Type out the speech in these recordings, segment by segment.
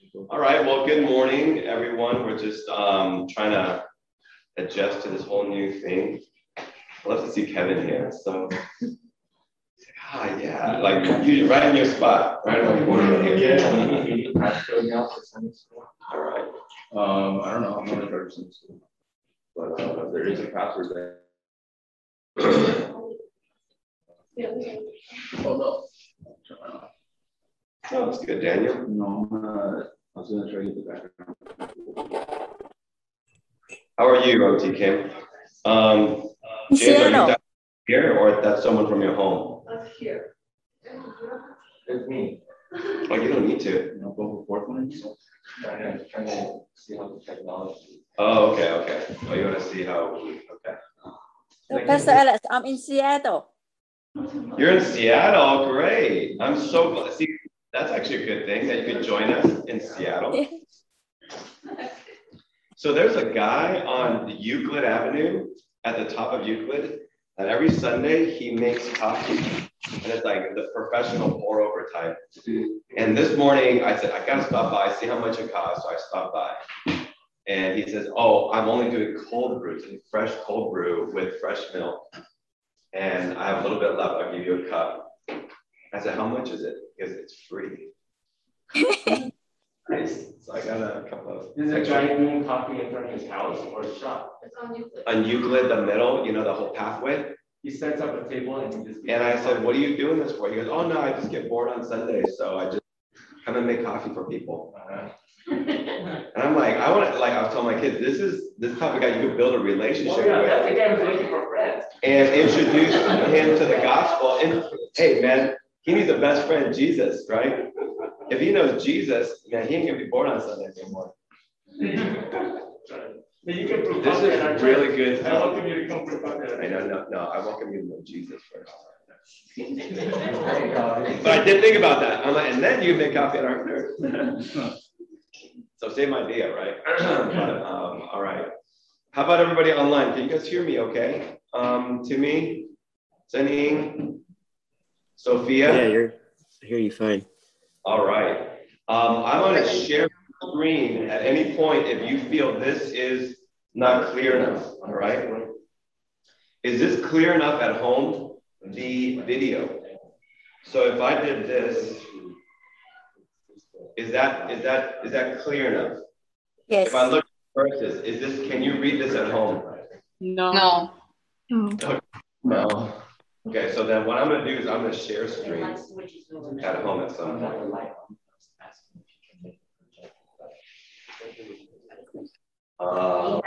All right, well, good morning, everyone. We're just trying to adjust to this whole new thing. I love to see Kevin here. So, yeah, like you right in your spot, right on the corner here. All right. I don't know. I'm not a person, but there is a password there. Oh no. Oh, that's good, Daniel. No, I was going to try to get the background. How are you, OT Kim? James, are you here or that's someone from your home? That's here. It's me. Oh, you don't need to. No, go for fourth one. Trying to see how the technology. Oh, okay. Oh, you want to see how? Okay. So, Pastor Alex, I'm in Seattle. You're in Seattle, great. I'm so glad. See, that's actually a good thing that you could join us in Seattle. So there's a guy on Euclid Avenue at the top of Euclid, and every Sunday he makes coffee, and it's like the professional pour over type. And this morning I said, I gotta stop by, see how much it costs. So I stopped by, and he says, oh, I'm only doing cold brews, fresh cold brew with fresh milk. And I have a little bit left, I'll give you a cup. I said, how much is it? Because it's free. Nice. So I got a couple of. Is a guy doing coffee in front of his house or a shop? It's on Euclid. On Euclid, the middle, you know, the whole pathway. He sets up a table and he just. And I said, what are you doing this for? He goes, oh no, I just get bored on Sundays. So I just come and make coffee for people. And I'm like, I want to, like, I was telling my kids, this type of guy you could build a relationship with. That's the guy who's looking for friends. And introduce him to the gospel. And hey, man, he needs a best friend, Jesus, right? If he knows Jesus, man, he ain't gonna be bored on Sundays anymore. You can prove This is really good. I welcome you to come prove that. I know, no, I welcome you to know Jesus first. But I did think about that. I'm like, and then you make coffee at our church. So same idea, right? But, all right. How about everybody online? Can you guys hear me okay? Timmy, Zening, Sophia? Yeah, I hear you fine. All right. I'm going to share the screen at any point if you feel this is not clear enough, all right? Is this clear enough at home, the video? So if I did this, is that clear enough? Yes. If I look at verses, can you read this at home? No. No. Okay, so then what I'm going to do is I'm going to share screen at home at some point. Oh,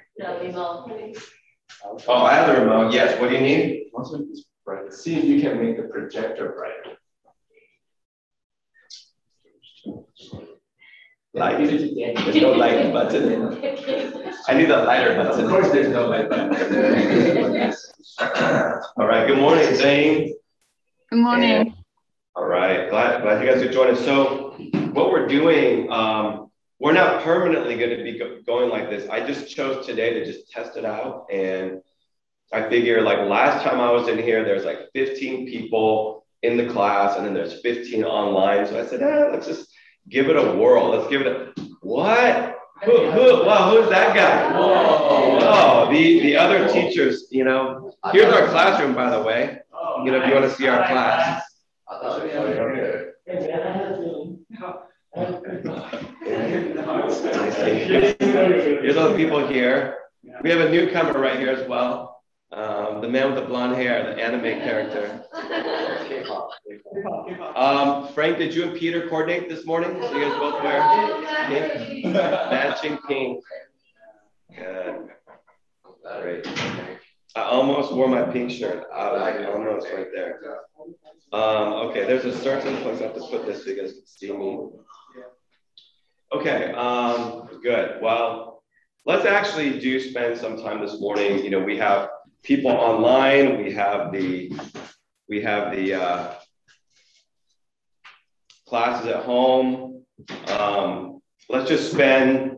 I have the remote. Yes, what do you need? See if you can make the projector brighter. Light. There's no light button. I need a lighter button. Of course, there's no light button. All right. Good morning, Zane. Good morning. And, all right. Glad you guys could join us. So, what we're doing, we're not permanently going to be going like this. I just chose today to just test it out, and I figure like last time I was in here, there's like 15 people in the class, and then there's 15 online. So I said, let's just give it a whirl. Let's give it a what? Who's that guy? Whoa. The other teachers, you know. Here's our classroom, by the way. You know, if you want to see our class. Here's all the people here. We have a newcomer right here as well. The man with the blonde hair, the anime character. Frank, did you and Peter coordinate this morning? So you guys both wear pink? Matching pink. Good. Great. I almost wore my pink shirt. I almost right there. Okay, there's a certain place I have to put this so you guys can see me. Okay, good. Well, let's actually spend some time this morning. You know, we have people online. We have the classes at home. Let's just spend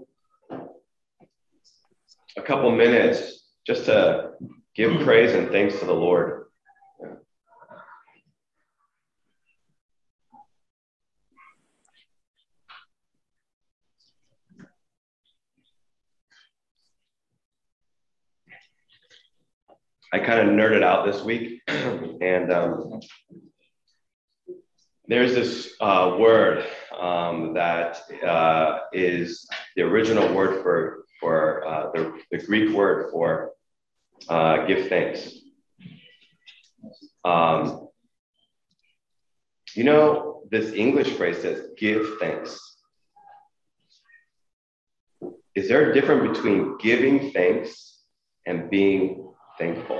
a couple minutes just to give praise and thanks to the Lord. I kind of nerded out this week, and there's this word that is the original word for the Greek word for give thanks. You know, this English phrase says give thanks. Is there a difference between giving thanks and being thankful?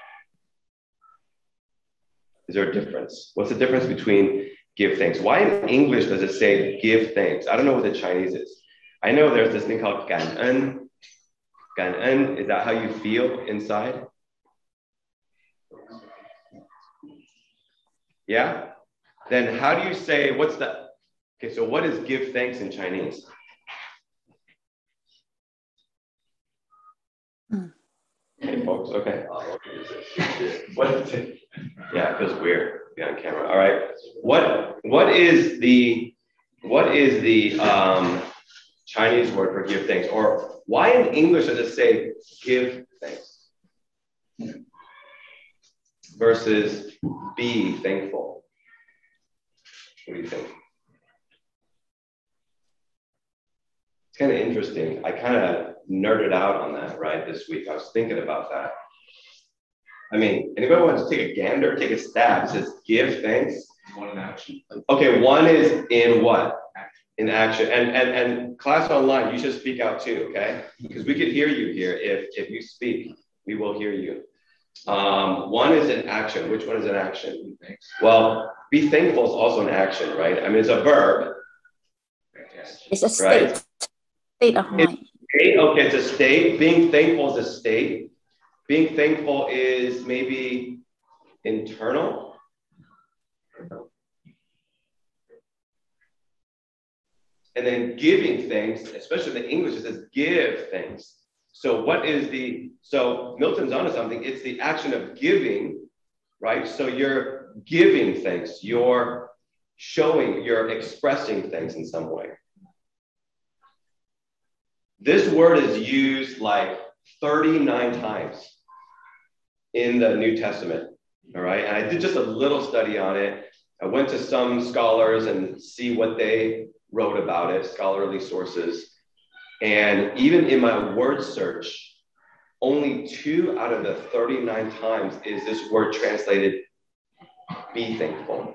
Is there a difference? What's the difference between give thanks? Why in English does it say give thanks? I don't know what the Chinese is. I know there's this thing called 感恩. 感恩, is that how you feel inside? Yeah? Then how do you say, what's the, okay, so what is give thanks in Chinese? Hey folks, okay. What is it? Yeah, it feels weird to be on camera. All right. What is the Chinese word for give thanks? Or why in English does it say give thanks versus be thankful? What do you think? It's kind of interesting. I kind of nerded out on that, right, this week. I was thinking about that. I mean, anybody want to take a gander, take a stab? It says give thanks. One in action. Okay, one is in what? In action. And class online, you should speak out too, okay? Because we could hear you here. If you speak, we will hear you. One is in action. Which one is in action? Well, be thankful is also an action, right? I mean, it's a verb. It's a state. Right? State of mind. Okay, it's a state. Being thankful is a state. Being thankful is maybe internal. And then giving thanks, especially in the English, it says give thanks. So so Milton's onto something. It's the action of giving, right? So you're giving thanks. You're expressing thanks in some way. This word is used like 39 times in the New Testament, all right? And I did just a little study on it. I went to some scholars and see what they wrote about it, scholarly sources. And even in my word search, only 2 out of the 39 times is this word translated be thankful.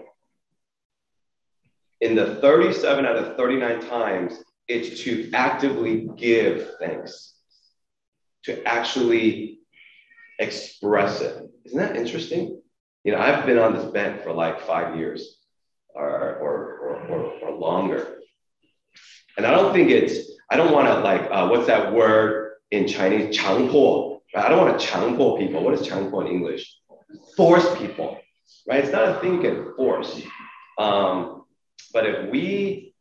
In the 37 out of 39 times, it's to actively give thanks, to actually express it. Isn't that interesting? You know, I've been on this bent for like 5 years or longer. And I don't want to like, what's that word in Chinese? 强迫. Right? I don't want to 强迫 people. What is 强迫in English? Force people, right? It's not a thing you can force. But if we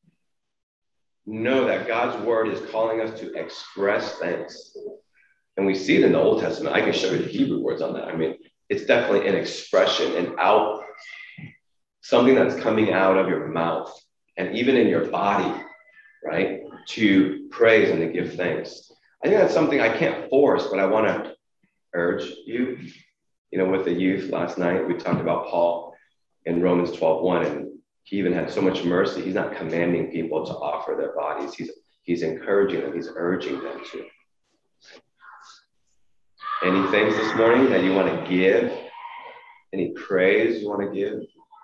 know that God's word is calling us to express thanks, and we see it in the Old Testament, I can show you the Hebrew words on that. I mean, it's definitely an expression, something that's coming out of your mouth and even in your body, right? To praise and to give thanks. I think that's something I can't force, but I want to urge you. You know, with the youth last night, we talked about Paul in Romans 12:1, and he even had so much mercy. He's not commanding people to offer their bodies. He's encouraging them. He's urging them to. Any things this morning that you want to give? Any praise you want to give?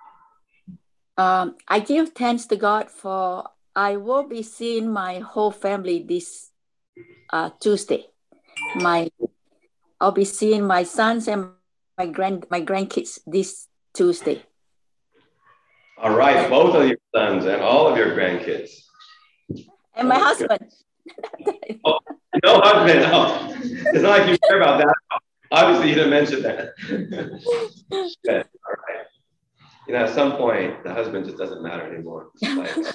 I give thanks to God for I will be seeing my whole family this Tuesday. I'll be seeing my sons and my grandkids this Tuesday. All right, both of your sons and all of your grandkids. And my husband. Oh, no husband. Oh, it's not like you care about that. Obviously, you didn't mention that. Good. All right. You know, at some point, the husband just doesn't matter anymore. Like,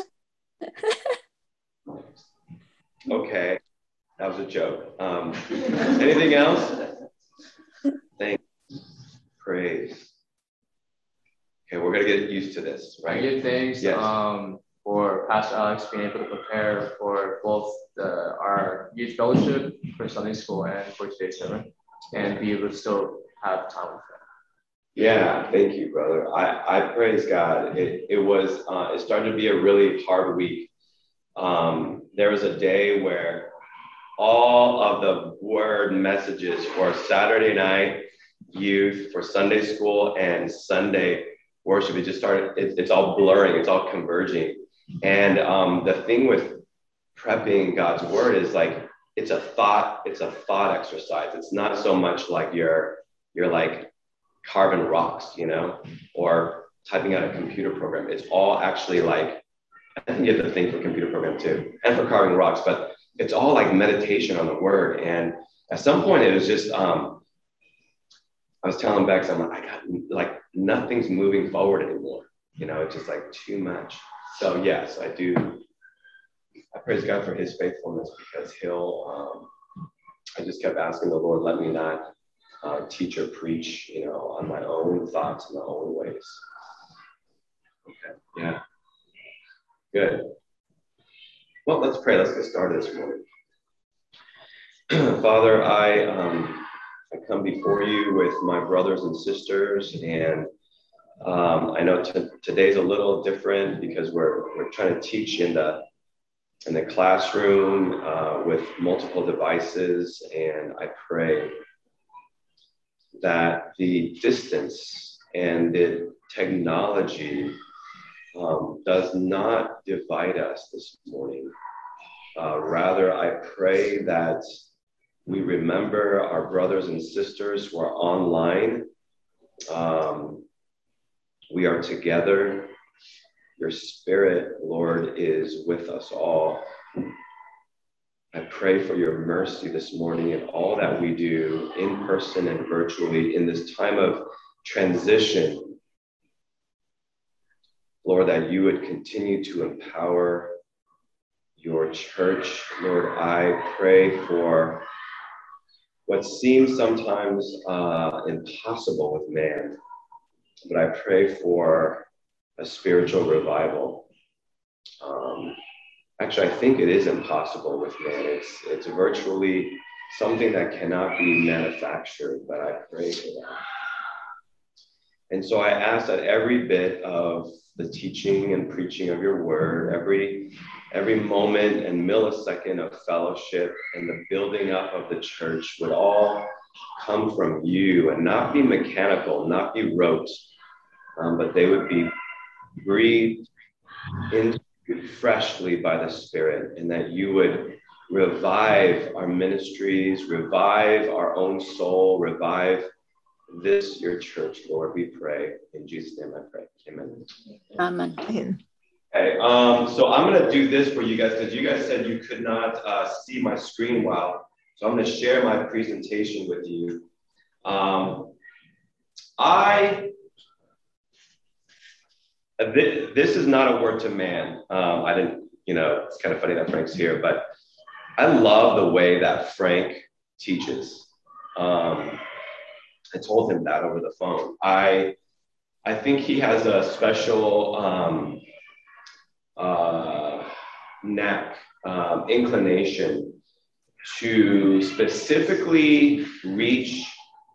okay, that was a joke. Anything else? Thanks. Praise. Okay, we're gonna get used to this, right? I give thanks yes. For Pastor Alex being able to prepare for both our youth fellowship for Sunday school and for today's sermon. and be able to still have time with them. Yeah, thank you, brother. I praise God. It started to be a really hard week. There was a day where all of the word messages for Saturday night youth, for Sunday school and Sunday worship, it just started, it's all blurring, it's all converging. And the thing with prepping God's word is like, it's a thought exercise. It's not so much like you're like carving rocks, you know, or typing out a computer program. It's all actually like, I think you have to think for computer program too, and for carving rocks, but it's all like meditation on the word. And at some point it was just, I was telling Bex, I'm like, I got like, nothing's moving forward anymore. You know, it's just like too much. So yes, I praise God for his faithfulness, because I just kept asking the Lord, let me not teach or preach, you know, on my own thoughts and my own ways. Okay, yeah. Good. Well, let's pray. Let's get started this morning. Father, I come before you with my brothers and sisters, and I know today's a little different because we're trying to teach in the classroom with multiple devices, and I pray that the distance and the technology does not divide us this morning. Rather, I pray that we remember our brothers and sisters who are online. We are together. Your Spirit, Lord, is with us all. I pray for your mercy this morning in all that we do, in person and virtually, in this time of transition. Lord, that you would continue to empower your church. Lord, I pray for what seems sometimes impossible with man, but I pray for a spiritual revival. Actually, I think it is impossible with man. It's virtually something that cannot be manufactured, but I pray for that. And so I ask that every bit of the teaching and preaching of your word, every moment and millisecond of fellowship and the building up of the church would all come from you and not be mechanical, not be rote, but they would be breathed into freshly by the Spirit, and that you would revive our ministries, revive our own soul, revive this, your church, Lord, we pray. In Jesus' name I pray. Amen. Amen. Okay, so I'm going to do this for you guys, because you guys said you could not see my screen well. So I'm going to share my presentation with you. This is not a word to man. I didn't, you know, it's kind of funny that Frank's here, but I love the way that Frank teaches. I told him that over the phone. I think he has a special knack, inclination to specifically reach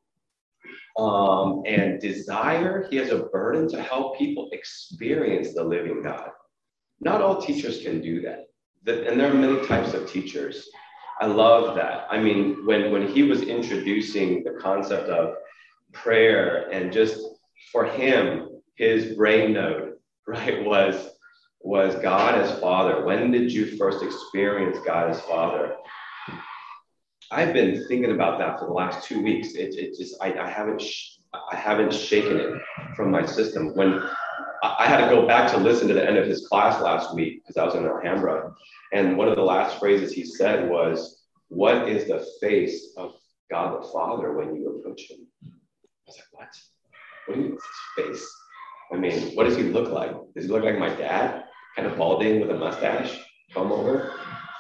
and desire. He has a burden to help people experience the living God. Not all teachers can do that. And there are many types of teachers. I love that. I mean, when he was introducing the concept of prayer, and just for him, his brain node, right, was God as Father. When did you first experience God as Father? I've been thinking about that for the last 2 weeks. I haven't shaken it from my system. When I had to go back to listen to the end of his class last week, because I was in Alhambra, and one of the last phrases he said was, "What is the face of God the Father when you approach him?" I was like, what? What do you mean his face? I mean, what does he look like? Does he look like my dad? Kind of balding with a mustache, comb over?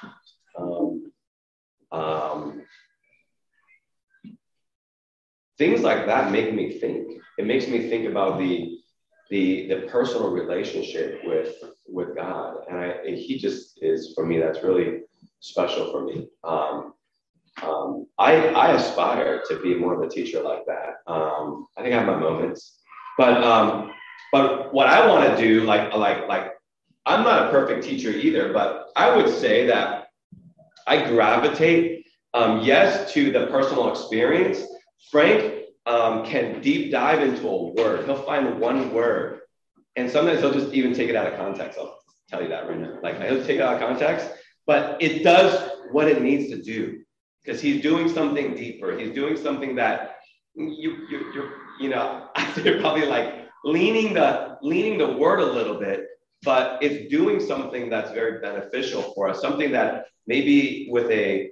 Things like that make me think. It makes me think about the personal relationship with God. And he just is, for me, that's really special for me. I aspire to be more of a teacher like that. I think I have my moments, but what I want to do, like I'm not a perfect teacher either, but I would say that I gravitate, yes, to the personal experience. Frank can deep dive into a word. He'll find one word, and sometimes he'll just even take it out of context. I'll tell you that right now. Like, he'll take it out of context, but it does what it needs to do, because he's doing something deeper. He's doing something that you're probably like leaning the word a little bit, but it's doing something that's very beneficial for us. Something that maybe with the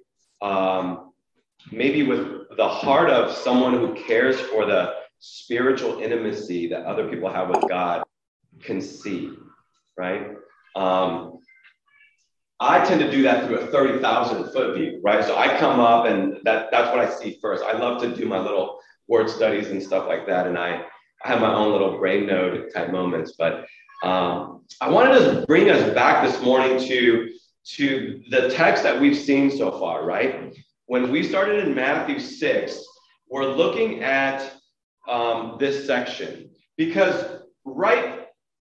heart of someone who cares for the spiritual intimacy that other people have with God can see, right? I tend to do that through a 30,000 foot view, right? So I come up and that's what I see first. I love to do my little word studies and stuff like that. And I have my own little brain node type moments, but I wanted to bring us back this morning to the text that we've seen so far, right? When we started in Matthew 6, we're looking at this section, because right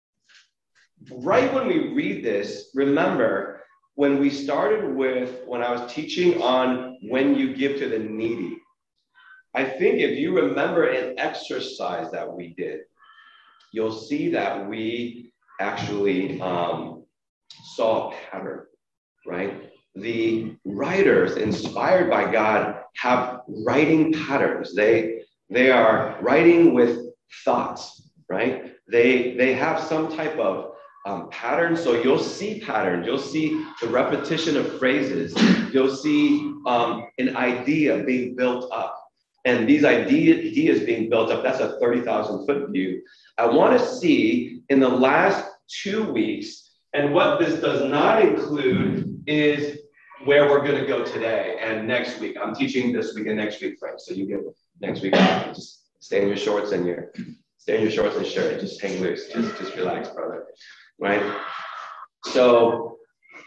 when we read this, remember, when we started when I was teaching on when you give to the needy, I think if you remember an exercise that we did, you'll see that we actually saw a pattern, right? The writers inspired by God have writing patterns. They are writing with thoughts, right? They have some type of pattern. So you'll see patterns. You'll see the repetition of phrases. You'll see an idea being built up. And these ideas being built up, that's a 30,000 foot view. I want to see in the last 2 weeks, and what this does not include is where we're going to go today and next week. I'm teaching this week and next week, Frank. So you get next week off. Just stay in your shorts and shirt. Just hang loose. Just relax, brother. Right? So,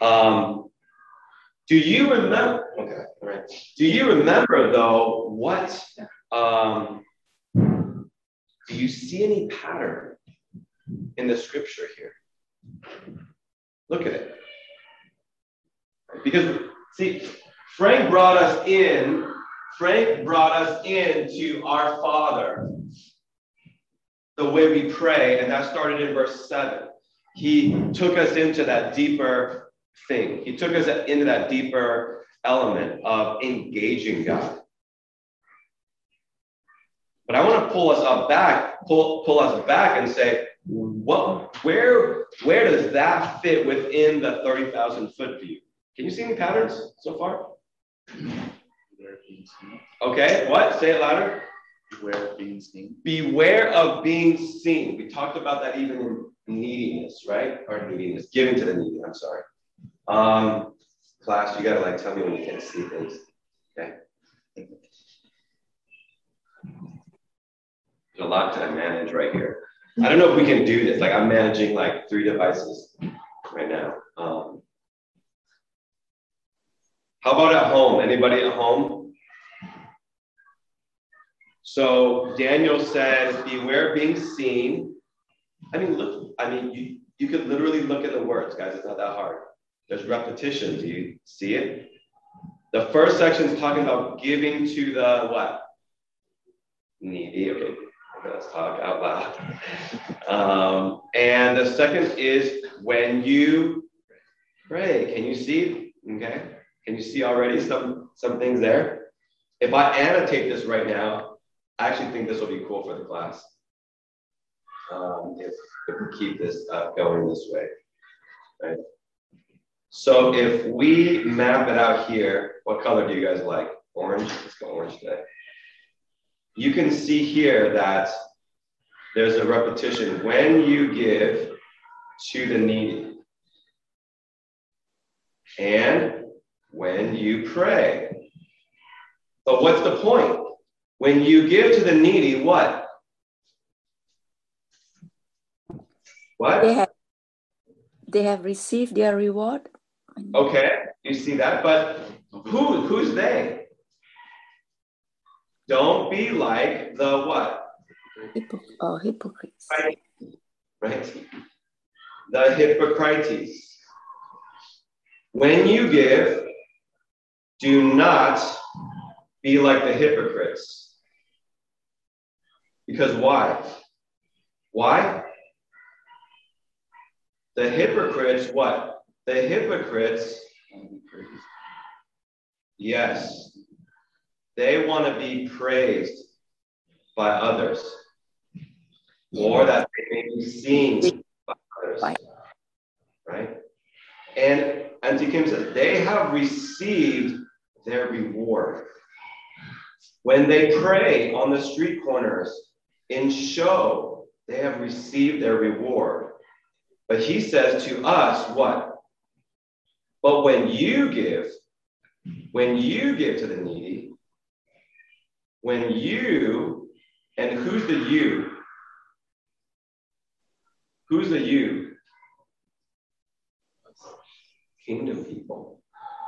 do you remember? Okay, all right. Do you remember though what? Do you see any pattern in the scripture here? Look at it. Because see, Frank brought us into our Father, the way we pray, and that started in verse 7. He took us into that deeper thing. He took us into that deeper element of engaging God. But I want to pull us back and say, where does that fit within the 30,000 foot view? Can you see any patterns so far? Okay, what? Say it louder. Beware of being seen. Beware of being seen. We talked about that even in neediness, right? Or neediness, giving to the needy. I'm sorry. Class, you gotta like tell me when you can't see things. Okay. There's a lot to manage right here. I don't know if we can do this. Like, I'm managing like 3 devices right now. How about at home? Anybody at home? So Daniel says, beware being seen. I mean, look, you could literally look at the words, guys. It's not that hard. There's repetition. Do you see it? The first section is talking about giving to the what? Needy. Okay, let's talk out loud. And the second is when you pray. Can you see? Okay. Can you see already some things there? If I annotate this right now, I actually think this will be cool for the class. If we keep this going this way, right? So if we map it out here, what color do you guys like? Orange? Let's go orange today. You can see here that there's a repetition. When you give to the needy. And when you pray. But what's the point? When you give to the needy, what? What? They have received their reward. Okay, you see that, but who's they? Don't be like the what? Hypocrites. Right? The hypocrites. When you give, do not be like the hypocrites. Because why? Why? The hypocrites, what? The hypocrites, yes, they want to be praised by others, or that they may be seen by others, right? And Auntie Kim says, they have received their reward. When they pray on the street corners in show, they have received their reward. But he says to us, what? But when you give to the needy, when you, and who's the you? Who's the you? Kingdom people.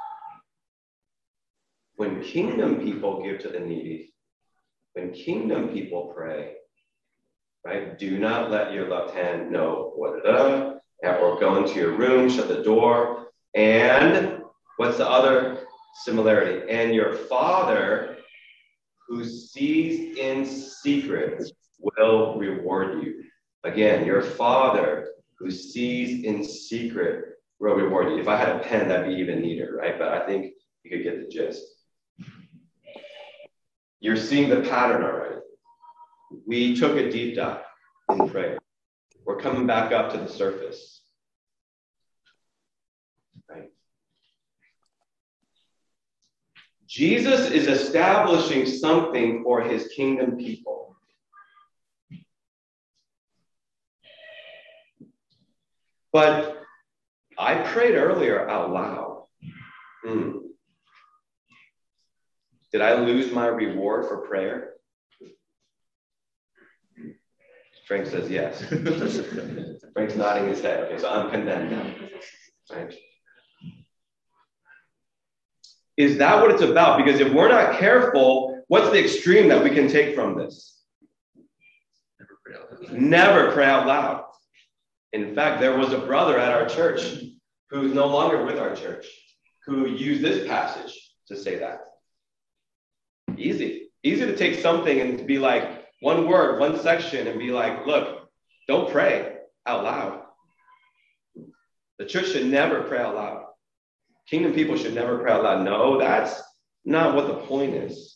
When kingdom people give to the needy, when kingdom people pray, right? Do not let your left hand know or go into your room, shut the door. And what's the other similarity? And your Father who sees in secret will reward you. Again, your Father who sees in secret will reward you. If I had a pen, that'd be even neater, right? But I think you could get the gist. You're seeing the pattern already. We took a deep dive in prayer. We're coming back up to the surface. Right? Jesus is establishing something for his kingdom people. But I prayed earlier out loud. Did I lose my reward for prayer? Frank says yes. Frank's nodding his head. Okay, so I'm condemned now. Right? Is that what it's about? Because if we're not careful, what's the extreme that we can take from this? Never pray out loud. In fact, there was a brother at our church who's no longer with our church who used this passage to say that. Easy to take something and to be like, one word, one section, and be like, look, don't pray out loud. The church should never pray out loud. Kingdom people should never pray out loud. No, that's not what the point is.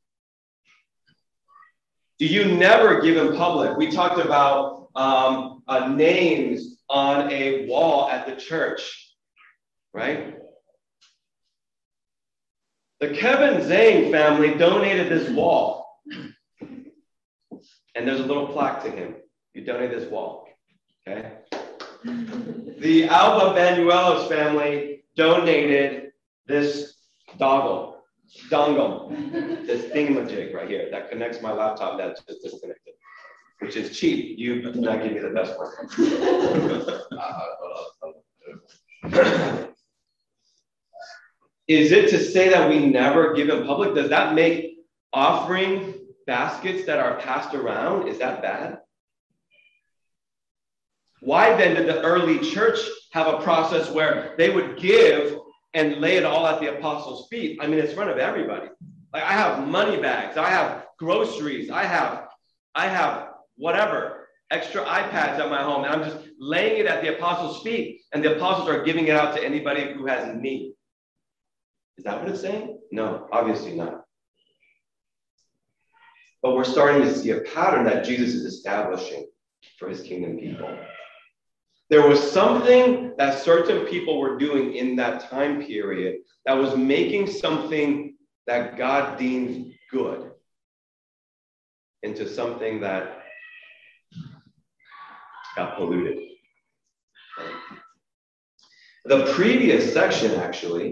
Do you never give in public? We talked about names on a wall at the church, right? The Kevin Zhang family donated this wall. And there's a little plaque to him. You donate this wall, okay? The Alba Banuelos family donated this dongle, this thingamajig right here that connects my laptop that's just disconnected, which is cheap. You did not give me the best one. Is it to say that we never give in public? Does that make offering baskets that are passed around, is that bad? Why then did the early church have a process where they would give and lay it all at the apostles' feet? I mean, it's in front of everybody. Like, I have money bags, I have groceries, I have whatever, extra iPads at my home, and I'm just laying it at the apostles' feet, and the apostles are giving it out to anybody who has need. Is that what it's saying? No, obviously not. But we're starting to see a pattern that Jesus is establishing for his kingdom people. There was something that certain people were doing in that time period that was making something that God deemed good into something that got polluted. The previous section, actually,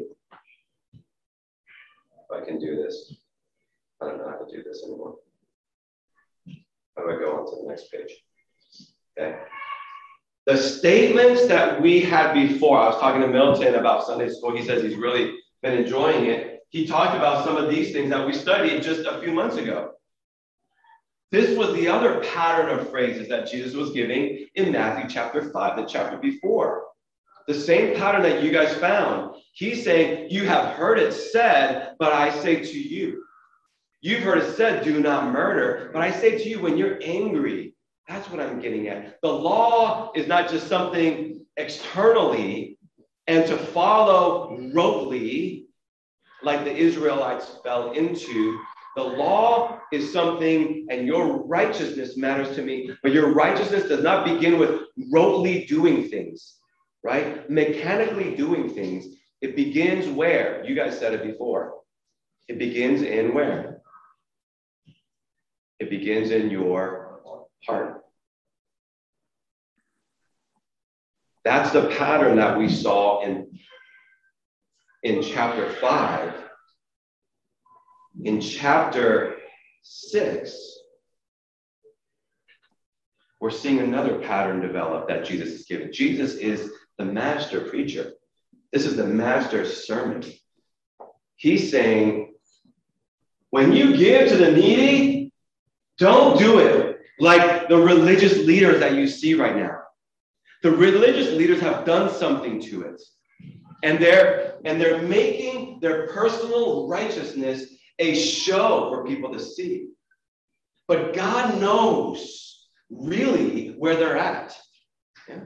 if I can do this, I don't know how to do this anymore. How do I go on to the next page? Okay. The statements that we had before, I was talking to Milton about Sunday school. He says he's really been enjoying it, he talked about some of these things that we studied just a few months ago. This was the other pattern of phrases that Jesus was giving in Matthew chapter 5, the chapter before. The same pattern that you guys found. He's saying, you have heard it said, but I say to you. You've heard it said, do not murder. But I say to you, when you're angry, that's what I'm getting at. The law is not just something externally and to follow rotely like the Israelites fell into. The law is something, and your righteousness matters to me, but your righteousness does not begin with rotely doing things, right? Mechanically doing things. It begins where? You guys said it before. It begins in where? It begins in your heart. That's the pattern that we saw in chapter 5. In chapter 6, we're seeing another pattern develop that Jesus is giving. Jesus is the master preacher. This is the master sermon. He's saying, when you give to the needy, don't do it like the religious leaders that you see right now. The religious leaders have done something to it. And they're making their personal righteousness a show for people to see. But God knows really where they're at. Yeah.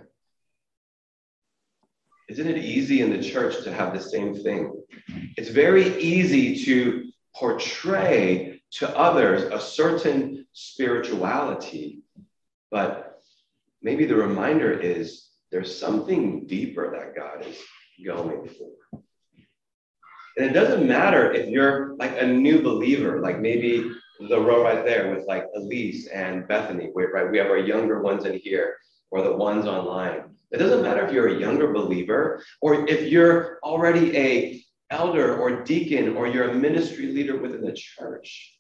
Isn't it easy in the church to have the same thing? It's very easy to portray to others a certain spirituality, but maybe the reminder is there's something deeper that God is going for. And it doesn't matter if you're like a new believer, like maybe the row right there with like Elise and Bethany, right? We have our younger ones in here or the ones online. It doesn't matter if you're a younger believer or if you're already a elder or deacon or you're a ministry leader within the church.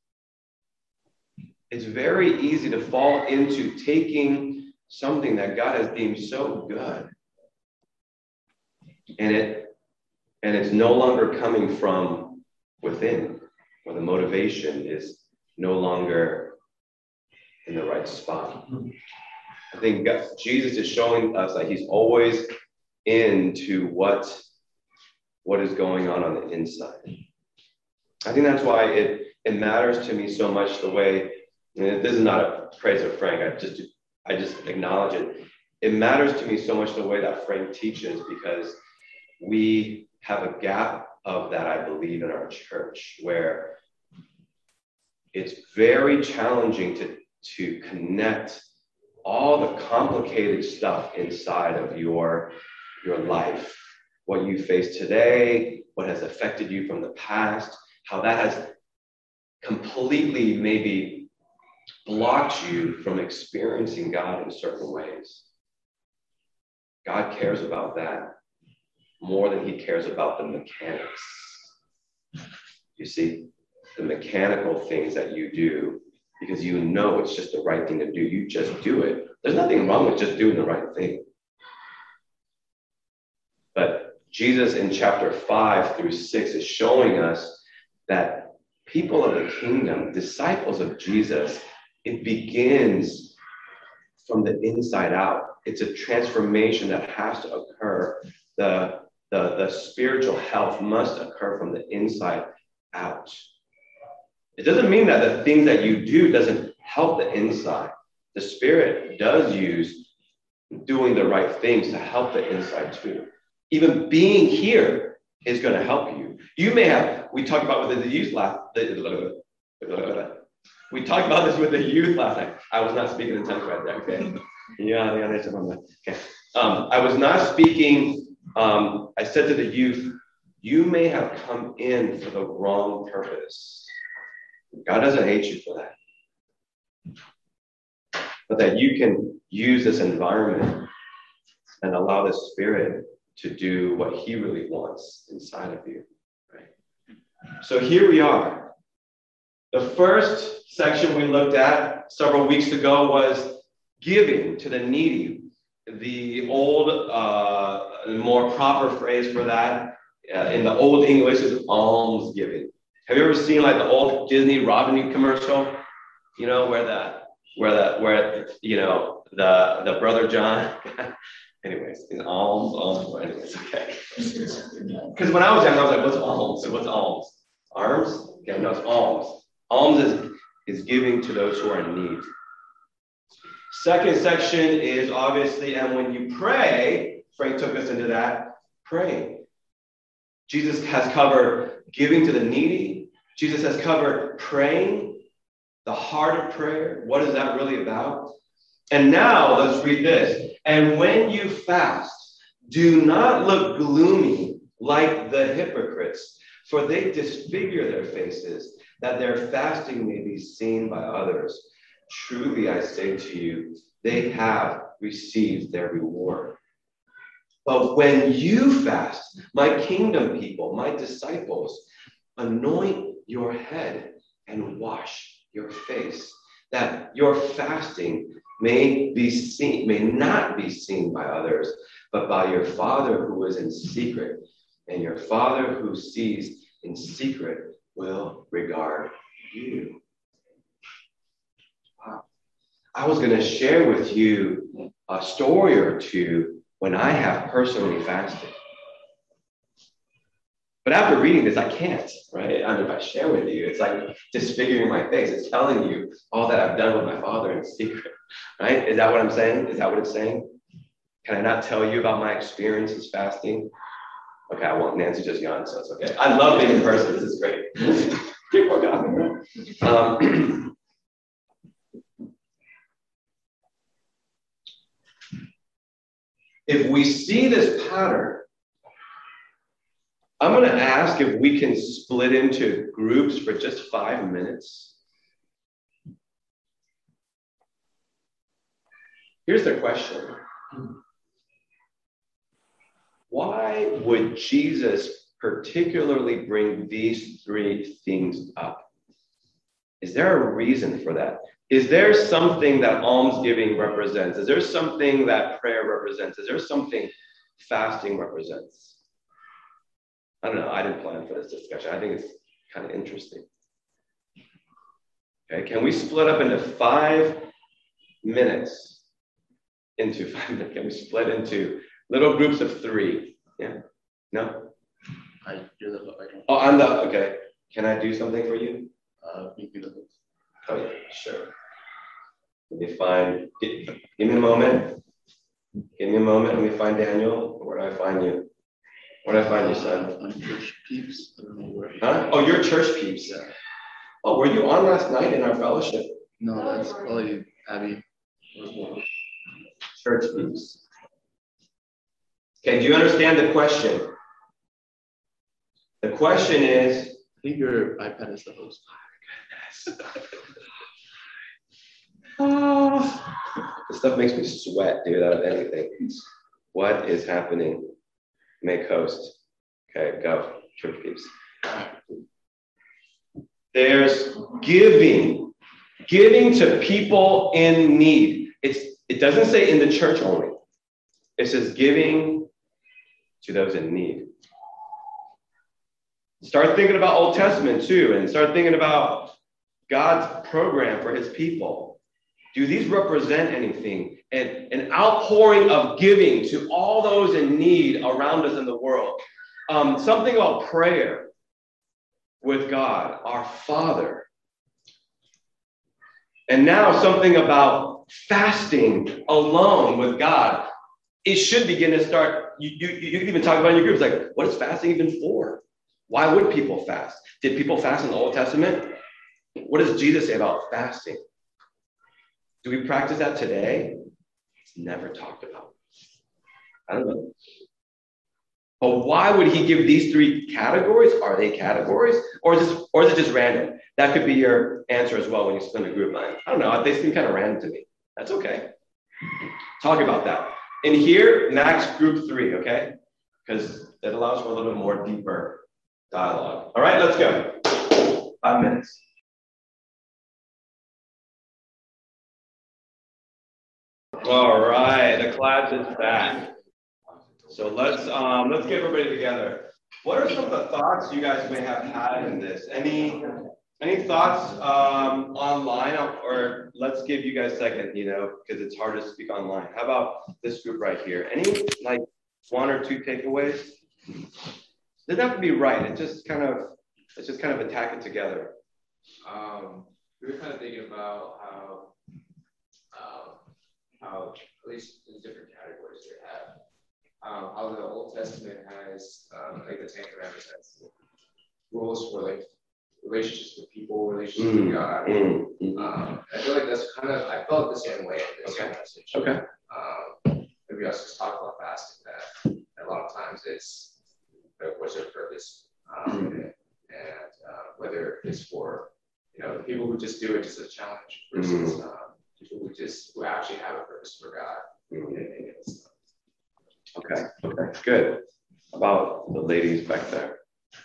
It's very easy to fall into taking something that God has deemed so good and it's no longer coming from within, or the motivation is no longer in the right spot. I think Jesus is showing us that he's always into what is going on the inside. I think that's why it matters to me so much the way, and this is not a praise of Frank, I just acknowledge it. It matters to me so much the way that Frank teaches, because we have a gap of that, I believe, in our church, where it's very challenging to connect all the complicated stuff inside of your life, what you face today, what has affected you from the past, how that has completely maybe blocked you from experiencing God in certain ways. God cares about that more than he cares about the mechanics. You see, the mechanical things that you do, because you know it's just the right thing to do. You just do it. There's nothing wrong with just doing the right thing. But Jesus in chapter 5 through 6 is showing us that people of the kingdom, disciples of Jesus, it begins from the inside out. It's a transformation that has to occur. The spiritual health must occur from the inside out. It doesn't mean that the things that you do doesn't help the inside. The Spirit does use doing the right things to help the inside too. Even being here is going to help you. You may have, we talked about with the youth last, we talked about this with the youth last night. I was not speaking in tongues right there, okay? Okay. I was not speaking, I said to the youth, you may have come in for the wrong purpose. God doesn't hate you for that. But that you can use this environment and allow the Spirit to do what he really wants inside of you. Right? So here we are. The first section we looked at several weeks ago was giving to the needy. The old, more proper phrase for that In the old English, is almsgiving. Have you ever seen like the old Disney Robin Hood commercial? You know, where the brother John. Anyways, in alms. Anyways, okay. Because when I was young, I was like, what's alms? So what's alms? Arms? Okay, no, it's alms. Alms is giving to those who are in need. Second section is obviously, and when you pray, Frank took us into that, praying. Jesus has covered giving to the needy. Jesus has covered praying, the heart of prayer. What is that really about? And now let's read this. And when you fast, do not look gloomy like the hypocrites, for they disfigure their faces, that their fasting may be seen by others. Truly, I say to you, they have received their reward. But when you fast, my kingdom people, my disciples, anoint your head and wash your face, that your fasting may not be seen by others, but by your Father who is in secret. And your Father who sees in secret will regard you. Wow. I was going to share with you a story or two when I have personally fasted. But after reading this, I can't, right? I mean, if I share with you, it's like disfiguring my face. It's telling you all that I've done with my Father in secret, right? Is that what I'm saying? Is that what it's saying? Can I not tell you about my experiences fasting? Okay, I won't. Nancy just yawned, so it's okay. I love being in person. This is great. If we see this pattern, I'm going to ask if we can split into groups for just 5 minutes. Here's the question. Why would Jesus particularly bring these three things up? Is there a reason for that? Is there something that almsgiving represents? Is there something that prayer represents? Is there something fasting represents? I don't know. I didn't plan for this discussion. I think it's kind of interesting. Okay, can we split up into 5 minutes? Into 5 minutes? Can we split into little groups of 3? Yeah? No? Oh, I'm the, okay. Can I do something for you? Maybe the host. Oh, yeah, sure. Let me find, give me a moment. Give me a moment. Let me find Daniel. Where do I find you? Where do I find you, son? On church peeps. I don't know where. Huh? Oh, you're church peeps. Yeah. Oh, were you on last night in our fellowship? No, that's probably Abby. Church peeps. Okay, do you understand the question? The question is, I think your iPad is the host. This stuff makes me sweat, dude, out of anything. What is happening? Make host. Okay, go. Church peeps. There's giving. Giving to people in need. It doesn't say in the church only. It says giving to those in need. Start thinking about Old Testament too, and start thinking about God's program for his people. Do these represent anything? An outpouring of giving to all those in need around us in the world. Something about prayer with God, our Father. And now something about fasting alone with God. It should begin to start. You can even talk about in your groups, like, what is fasting even for? Why would people fast? Did people fast in the Old Testament? What does Jesus say about fasting? Do we practice that today? It's never talked about. I don't know. But why would he give these 3 categories? Are they categories? Or is it just random? That could be your answer as well when you split a group line. I don't know. They seem kind of random to me. That's okay. Talk about that. In here, max group 3, okay? Because that allows for a little bit more deeper dialogue. All right, let's go. 5 minutes. All right, the class is back. So let's get everybody together. what are some of the thoughts you guys may have had in this? Any thoughts online, or let's give you guys a second, because it's hard to speak online. How about this group right here? Any like one or two takeaways? Doesn't have to be right. Let's just kind of attack it together. We were kind of thinking about how at least in different categories they have, how the Old Testament has like the Ten Commandments has rules for like relationships with people, relationships with God. I feel like that's I felt the same way in this message. Okay. Maybe us just talk about fasting that a lot of times it's like, what's their purpose, and whether it's for the people who just do it just as a challenge versus people who actually have a purpose for God. Okay, good. About the ladies back there.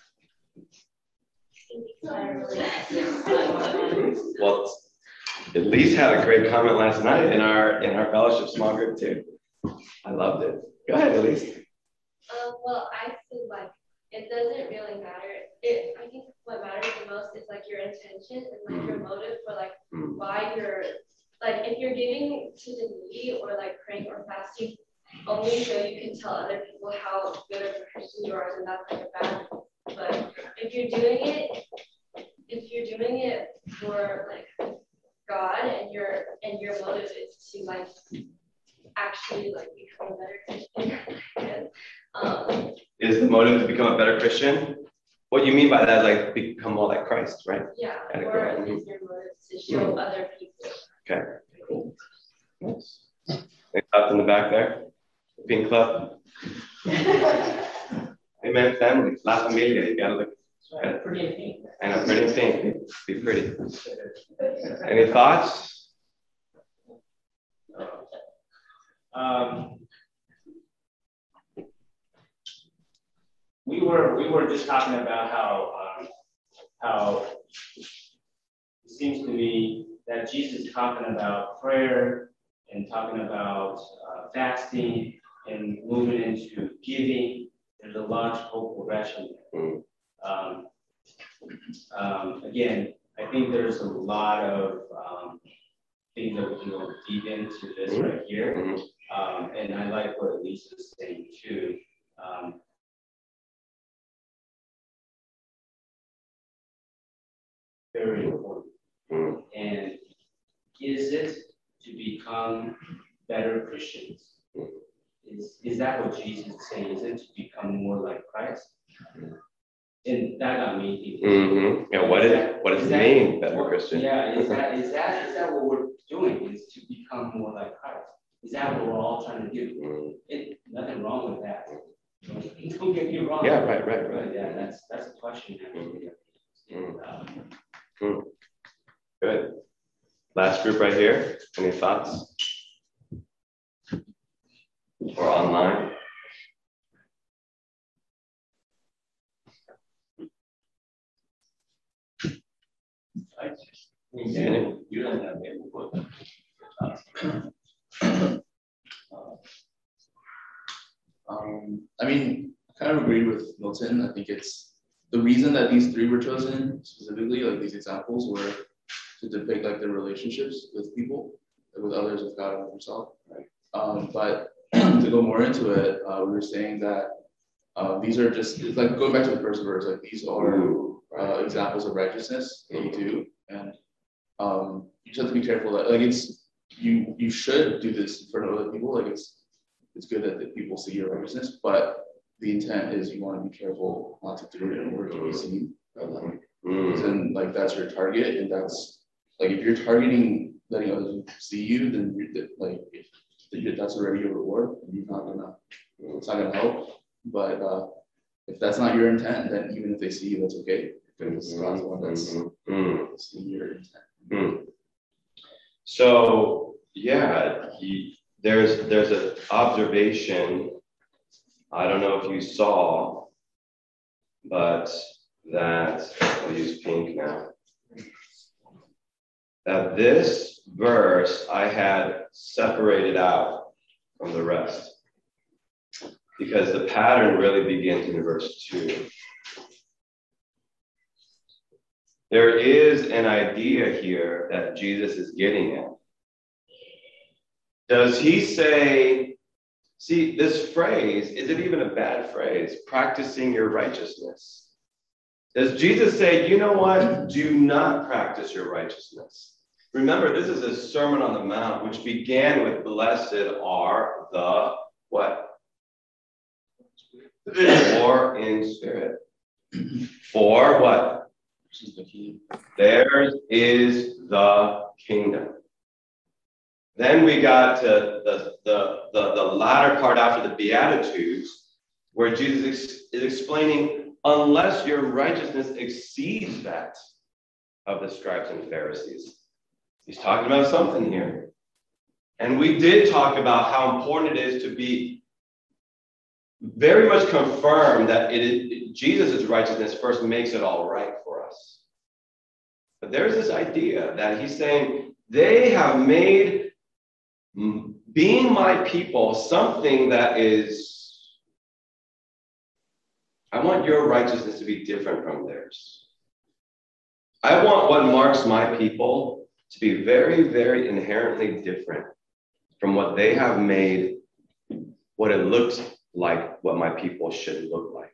Well, Elise had a great comment last night in our fellowship small group too. I loved it. Go ahead, Elise. Well, I feel like it doesn't really matter. I think what matters the most is like your intention and like your motive for like why you're like, if you're giving to the needy or like praying or fasting only so you can tell other people how good of a Christian you are, then that's like a bad thing. But if you're doing it for like God and your motive is to like actually like become a better Christian. Is the motive to become a better Christian? What you mean by that is like become more like Christ, right? Yeah, or is your motive to show other people? Okay, cool. Nice. Any thoughts in the back there? Pink club. Amen, family. La familia. You gotta look. Pretty in pink. I know, pretty in pink. Be pretty. Any thoughts? We were just talking about how it seems to me that Jesus is talking about prayer and talking about fasting and moving into giving. There's a logical progression there. Again, I think there's a lot of things that we can go deep into this right here. And I like what Elise is saying too. Very important. And is it to become better Christians? Is that what Jesus is saying? Is it to become more like Christ? And that got me thinking. Yeah, what does it mean, better Christian? Yeah, is that what we're doing? Is to become more like Christ? Is that what we're all trying to do? Nothing wrong with that. Don't get me wrong. Yeah, right. Yeah, that's a question. Good. Last group right here. Any thoughts? Or online? You don't have input. I mean, I kind of agree with Milton. I think it's the reason that these three were chosen specifically, like these examples, were to depict like their relationships with people, with others, with God, and with yourself. Right? But to go more into it, we were saying that these are just like going back to the first verse. Like these are examples of righteousness that you do, and you just have to be careful that like you should do this in front of other people. Like it's good that the people see your righteousness, but the intent is you want to be careful not to do it in order to be seen. And like that's your target, and that's like if you're targeting letting others see you, then like if that's already your reward, and it's not gonna help. But if that's not your intent, then even if they see you, that's okay. Because God's the one that's seeing your intent. So yeah, there's an observation. I don't know if you saw, but that I'll use pink now. That this verse I had separated out from the rest. because the pattern really begins in verse 2. There is an idea here that Jesus is getting at. Does he say, see, this phrase, is it even a bad phrase? Practicing your righteousness. Does Jesus say, you know what? Do not practice your righteousness. Remember, this is a Sermon on the Mount, which began with blessed are the what? Poor in spirit. For what? Theirs is the kingdom. Then we got to the latter part after the Beatitudes, where Jesus is explaining, unless your righteousness exceeds that of the scribes and Pharisees. He's talking about something here. And we did talk about how important it is to be very much confirmed that Jesus' righteousness first makes it all right for us. But there's this idea that he's saying they have made being my people something that is, I want your righteousness to be different from theirs. I want what marks my people to be very, very inherently different from what they have made, what it looks like, what my people should look like.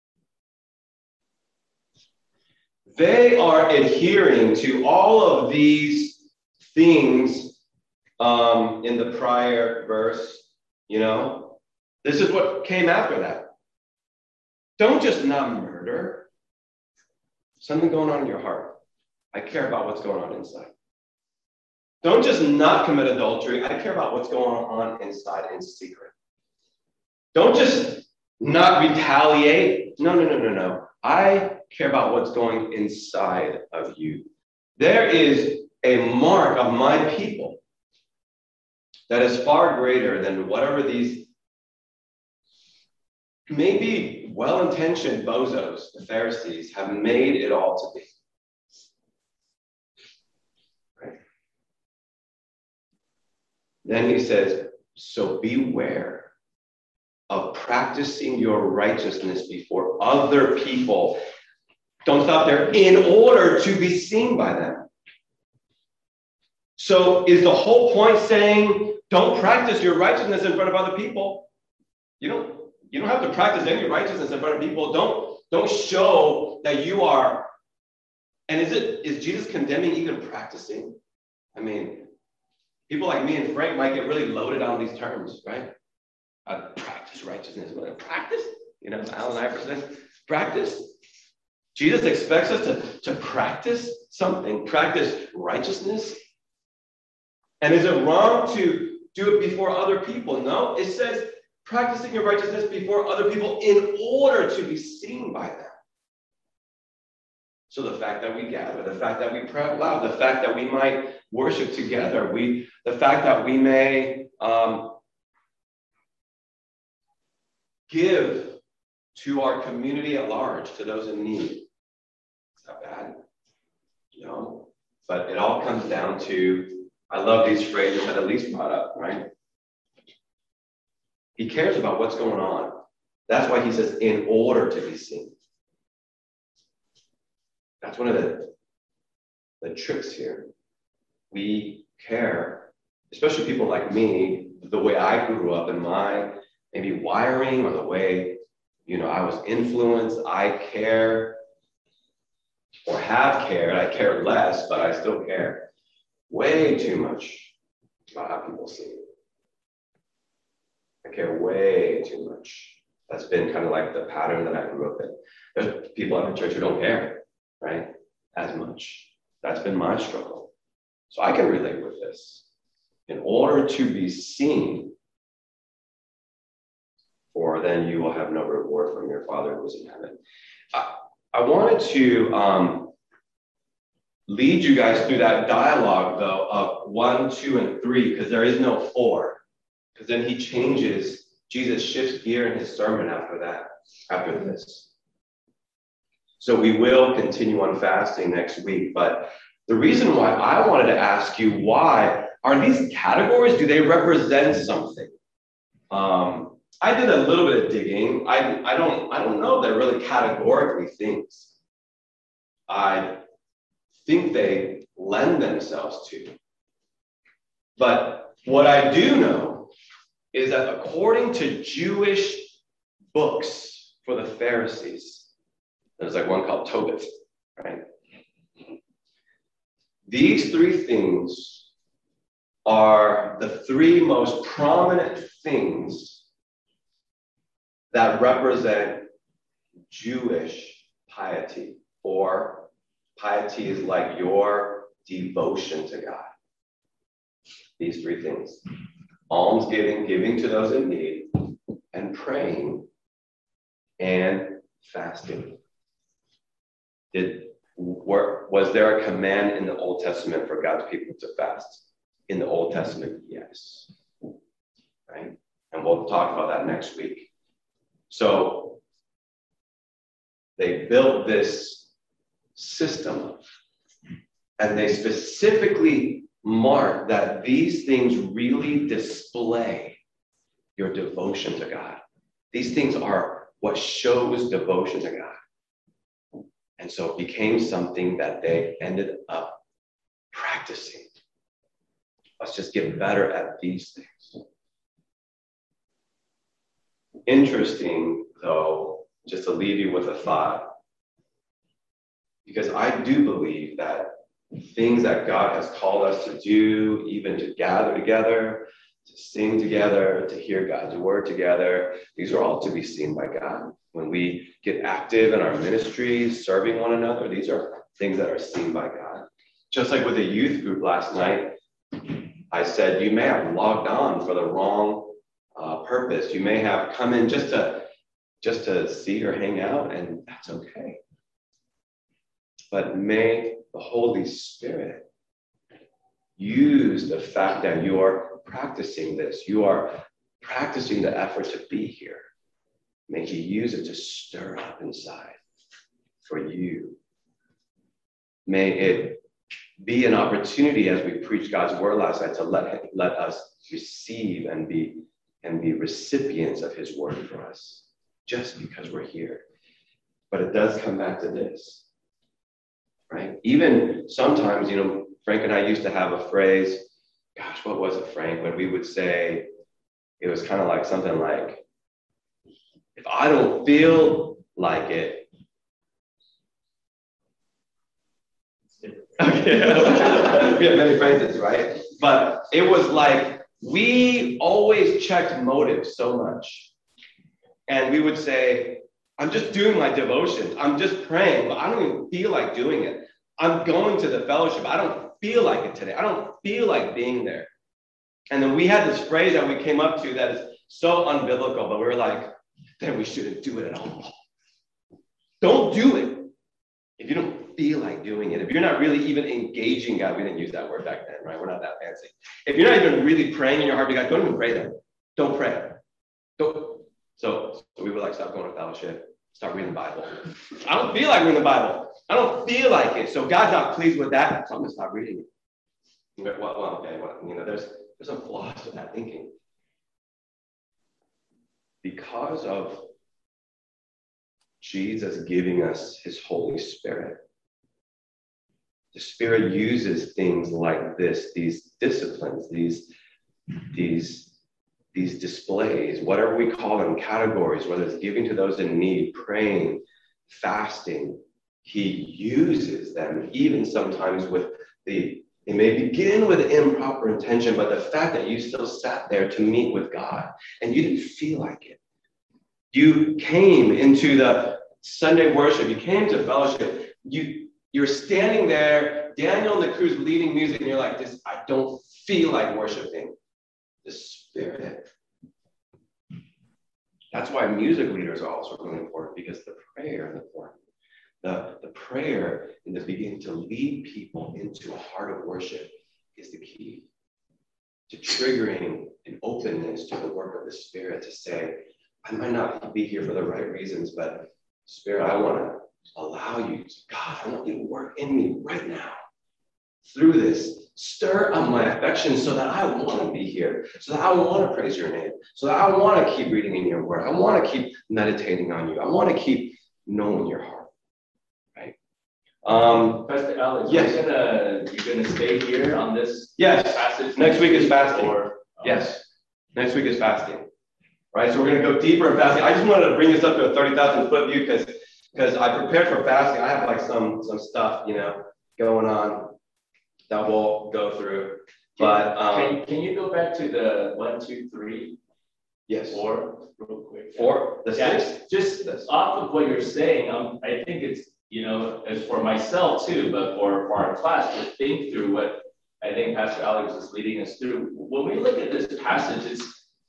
They are adhering to all of these things in the prior verse, you know. This is what came after that. Don't just not murder. Something going on in your heart. I care about what's going on inside. Don't just not commit adultery. I care about what's going on inside in secret. Don't just not retaliate. No. I care about what's going inside of you. There is a mark of my people that is far greater than whatever these maybe well-intentioned bozos, the Pharisees, have made it all to be. Right? Then he says, so beware of practicing your righteousness before other people. Don't stop there. In order to be seen by them. So is the whole point saying, don't practice your righteousness in front of other people? You don't have to practice any righteousness in front of people. Don't show that you are. And is Jesus condemning even practicing? I mean, people like me and Frank might get really loaded on these terms, right? Practice righteousness. Practice? You know, Alan Iverson, practice? Jesus expects us to practice something, practice righteousness. And is it wrong to do it before other people? No, it says practicing your righteousness before other people in order to be seen by them. So the fact that we gather, the fact that we pray out loud, the fact that we might worship together, the fact that we may give to our community at large, to those in need. It's not bad, no. But it all comes down to, I love these phrases that Elise brought up, right? He cares about what's going on. That's why he says, in order to be seen. That's one of the tricks here. We care, especially people like me, the way I grew up in my maybe wiring or the way, I was influenced. I care or have cared. I care less, but I still care way too much about how people see me. I care way too much. That's been kind of like the pattern that I grew up in. There's people at the church who don't care, right? As much. That's been my struggle. So I can relate with this. In order to be seen, for then you will have no reward from your Father who is in heaven. I wanted to lead you guys through that dialogue, though, of 1, 2, and 3, because there is no 4. Because then he changes, Jesus shifts gear in his sermon after this. So we will continue on fasting next week. But the reason why I wanted to ask you, why are these categories, do they represent something? I did a little bit of digging. I don't know if they're really categorically things I think they lend themselves to. But what I do know is that according to Jewish books for the Pharisees, there's like one called Tobit, right? These three things are the three most prominent things that represent Jewish piety, or piety is like your devotion to God. These three things: almsgiving, giving to those in need, and praying, and fasting. Was there a command in the Old Testament for God's people to fast? In the Old Testament, yes. Right? And we'll talk about that next week. So they built this system, and they specifically mark that these things really display your devotion to God. These things are what shows devotion to God. And so it became something that they ended up practicing. Let's just get better at these things. Interesting, though, just to leave you with a thought, because I do believe that things that God has called us to do, even to gather together, to sing together, to hear God's word together, these are all to be seen by God. When we get active in our ministries, serving one another, these are things that are seen by God. Just like with the youth group last night, I said, you may have logged on for the wrong purpose. You may have come in just to see or hang out, and that's okay. But may the Holy Spirit use the fact that you are practicing this, you are practicing the effort to be here. May he use it to stir up inside for you. May it be an opportunity as we preach God's word last night to let us receive and be recipients of his word for us, just because we're here. But it does come back to this, right? Even sometimes, Frank and I used to have a phrase, gosh, what was it, Frank? When we would say, it was kind of like something like, if I don't feel like it, okay. We have many phrases, right? But it was like, we always checked motives so much. And we would say, I'm just doing my devotions. I'm just praying, but I don't even feel like doing it. I'm going to the fellowship. I don't feel like it today. I don't feel like being there. And then we had this phrase that we came up to that is so unbiblical, but we were like, then we shouldn't do it at all. Don't do it if you don't feel like doing it. If you're not really even engaging God, we didn't use that word back then, right? We're not that fancy. If you're not even really praying in your heart to God, don't even pray then. Don't pray. Don't. So we would like, stop going to fellowship, start reading the Bible. I don't feel like reading the Bible. I don't feel like it. So God's not pleased with that, so I'm going to stop reading it. Well, okay, there's some flaws to that thinking. Because of Jesus giving us his Holy Spirit, the Spirit uses things like this, these disciplines, these displays, whatever we call them, categories, whether it's giving to those in need, praying, fasting, he uses them even sometimes it may begin with improper intention, but the fact that you still sat there to meet with God and you didn't feel like it. You came into the Sunday worship, you came to fellowship, you're standing there, Daniel and the crew's leading music, and you're like, I don't feel like worshiping. The Spirit. That's why music leaders are also really important, because the prayer is important. The prayer in the beginning to lead people into a heart of worship is the key to triggering an openness to the work of the Spirit to say, I might not be here for the right reasons, but Spirit, I want to allow you, God, I want you to work in me right now. through this, stir up my affection so that I want to be here, so that I want to praise your name, so that I want to keep reading in your word. I want to keep meditating on you. I want to keep knowing your heart, right? Pastor Alex, yes. You're gonna stay here on this passage? Next week is fasting. Yes. Next week is fasting. Right? So we're going to go deeper in fasting. I just wanted to bring this up to a 30,000 foot view because I prepared for fasting. I have like some stuff, going on that we'll go through. But can you go back to the 1, 2, 3? Yes. 4, real quick. 4, the 6. Just off of what you're saying, I think it's, as for myself too, but for our class to think through what I think Pastor Alex is leading us through. When we look at this passage,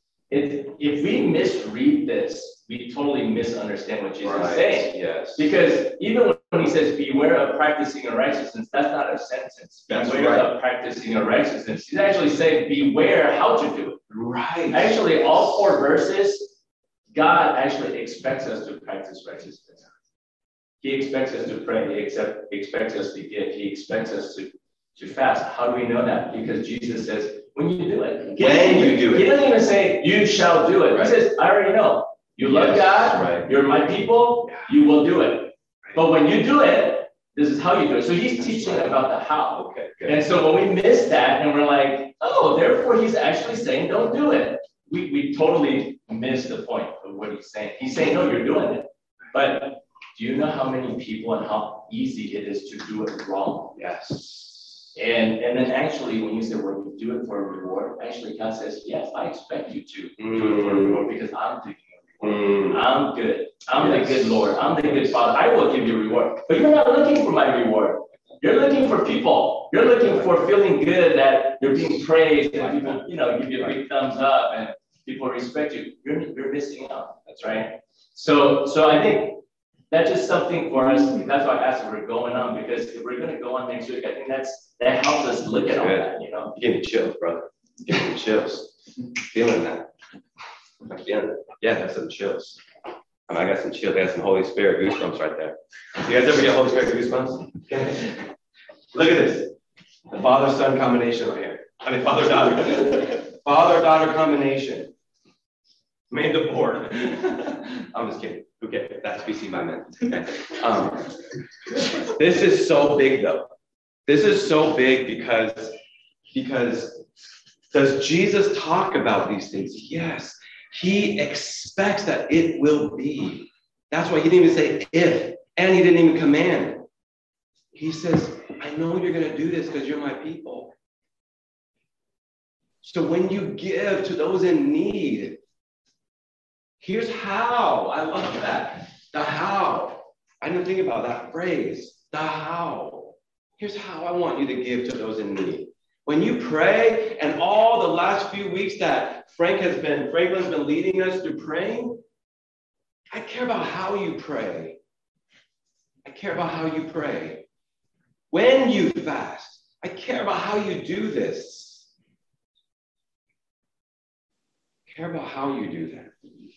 if we misread this, we totally misunderstand what Jesus is saying. Yes. Because even when he says, beware of practicing righteousness, that's not a sentence. That's beware right. of practicing righteousness. He's actually saying, beware how to do it. Right. Actually, all 4 verses, God actually expects us to practice righteousness. He expects us to pray. He expects us to give. He expects us to fast. How do we know that? Because Jesus says, when you do it. He doesn't even say, you shall do it. Right. He says, I already know. You love God. Right. You're my people. You will do it. Right. But when you do it, this is how you do it. So he's teaching about the how. Okay, good. And so when we miss that and we're like, oh, therefore he's actually saying, don't do it. We totally miss the point of what he's saying. He's saying, no, you're doing it. But do you know how many people and how easy it is to do it wrong? Yes. And then actually, when you say, well, you do it for a reward, actually God says, yes, I expect you to do it for a reward because I'm taking a reward. I'm good. I'm the good Lord. I'm the good Father. I will give you a reward. But you're not looking for my reward. You're looking for people. You're looking for feeling good that you're being praised and people, give you a big thumbs up and people respect you. You're missing out. That's right. So I think that's just something for us. That's why I asked if we're going on, because if we're going to go on next week, I think that helps us look at all that, You give me chills, brother. You give me chills. Feeling that. I'm feeling it. Yeah, that's some chills. I got some chills. I got some Holy Spirit goosebumps right there. You guys ever get Holy Spirit goosebumps? Look at this. The father-son combination right here. Father-daughter. Father-daughter combination. Made the board. I'm just kidding. Okay, that's BC my man. Okay. This is so big though. This is so big because does Jesus talk about these things? Yes. He expects that it will be. That's why he didn't even say if, and he didn't even command. He says, I know you're going to do this because you're my people. So when you give to those in need, here's how. I love that. The how. I didn't think about that phrase. The how. Here's how I want you to give to those in need. When you pray, and all the last few weeks that Franklin's been leading us through praying, I care about how you pray. I care about how you pray. When you fast, I care about how you do this. I care about how you do that.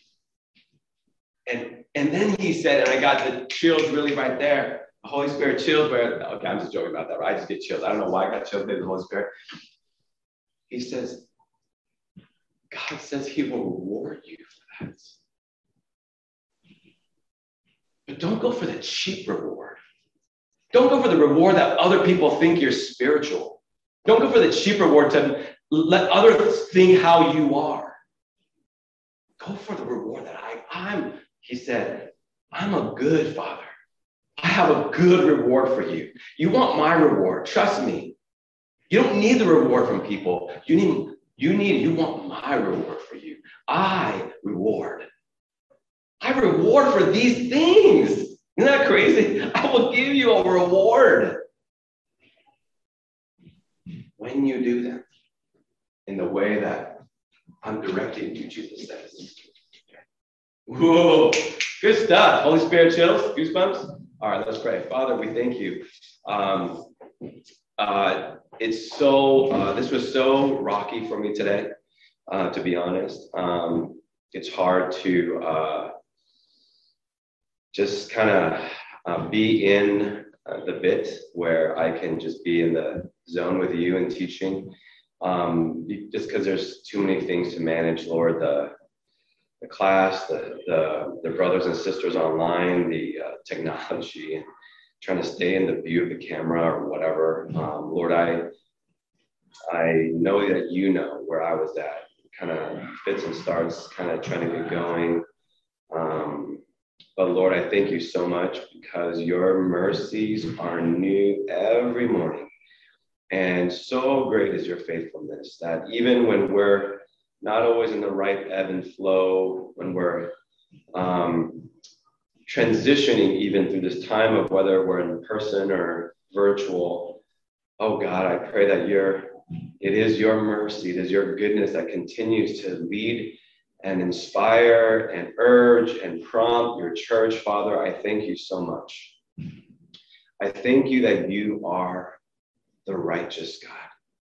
And then he said, and I got the chills really right there. The Holy Spirit chills where, okay, I'm just joking about that. Right? I just get chills. I don't know why I got chills with the Holy Spirit. He says, God says he will reward you for that. But don't go for the cheap reward. Don't go for the reward that other people think you're spiritual. Don't go for the cheap reward to let others think how you are. Go for the reward that he said, I'm a good father. I have a good reward for you. You want my reward. Trust me. You don't need the reward from people. You want my reward for you. I reward for these things. Isn't that crazy? I will give you a reward when you do that in the way that I'm directing you, Jesus says. Whoa, good stuff. Holy Spirit chills, goosebumps. All right, let's pray. Father, we thank you. This was so rocky for me today, to be honest. It's hard to just kind of be in the bit where I can just be in the zone with you and teaching. Just because there's too many things to manage, Lord, the class, the brothers and sisters online, the technology, and trying to stay in the view of the camera or whatever. Lord, I know that you know where I was at, kind of fits and starts, kind of trying to get going. But Lord, I thank you so much because your mercies are new every morning. And so great is your faithfulness that even when we're not always in the right ebb and flow, when we're transitioning even through this time of whether we're in person or virtual, oh God, I pray that it is your mercy, it is your goodness that continues to lead and inspire and urge and prompt your church. Father, I thank you so much. I thank you that you are the righteous God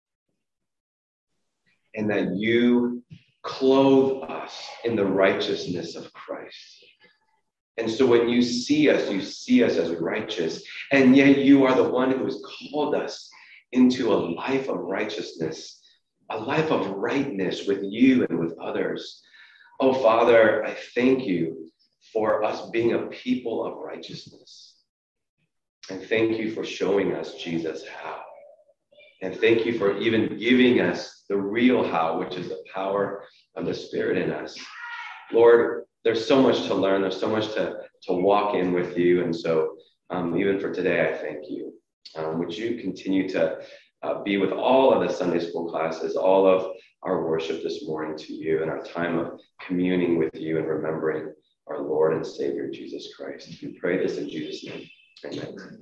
and that you clothe us in the righteousness of Christ. And so when you see us as righteous, and yet you are the one who has called us into a life of righteousness, a life of rightness with you and with others. Oh, Father, I thank you for us being a people of righteousness. And thank you for showing us, Jesus, how. And thank you for even giving us the real how, which is the power of the Spirit in us. Lord, there's so much to learn. There's so much to walk in with you. And so even for today, I thank you. Would you continue to be with all of the Sunday school classes, all of our worship this morning to you and our time of communing with you and remembering our Lord and Savior, Jesus Christ. We pray this in Jesus' name. Amen.